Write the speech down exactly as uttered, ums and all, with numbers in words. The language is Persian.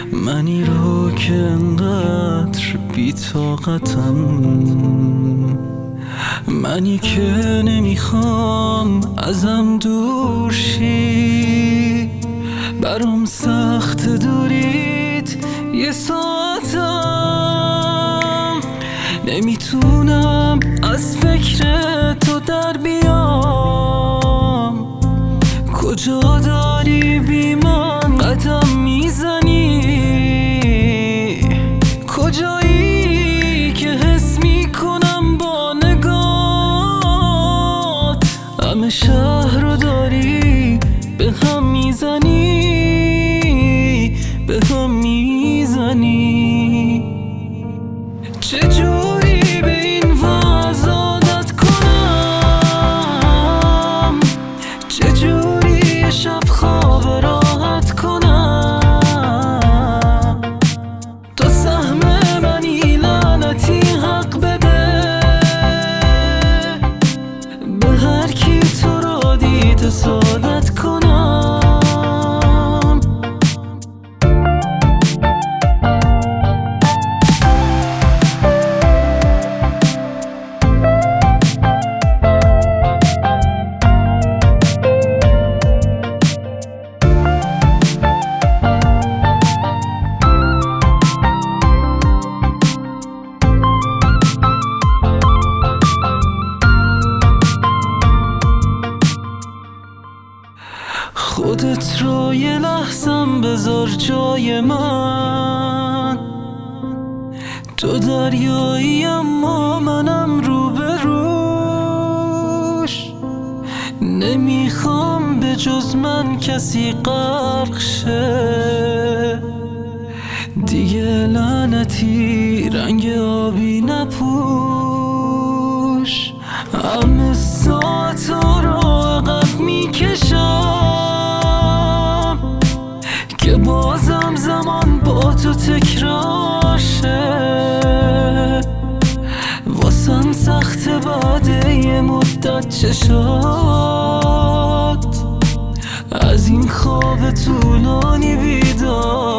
منی رو که انقدر بی‌طاقتم، منی که نمیخوام ازم دور شی، برام سخت دوریت یه ساعتم، نمیتونم از فکر تو در بیام. کجا داری بی من قدم میزنی؟ کجایی که حس میکنم با نگات همه شهر رو داری به هم میزنی، به هم میزنی. چجوری به این وضع عادت کنم؟ چجوری شب خواب راحت کنم؟ تو سهم منی لعنتی حق بده به هر کی تو رو دید سعادت کنم. خودت رو یه لحظم بذار جای من، تو دریایی اما منم رو به روش، نمیخوام به جز من کسی غرق شه، دیگه لعنتی رنگ آبی نپوش. همه ساعت رو عقب میکشم که بازم زمان با تو تکرار شه، واسم سخت بعد یه مدت چشات از این خواب طولانی بیدار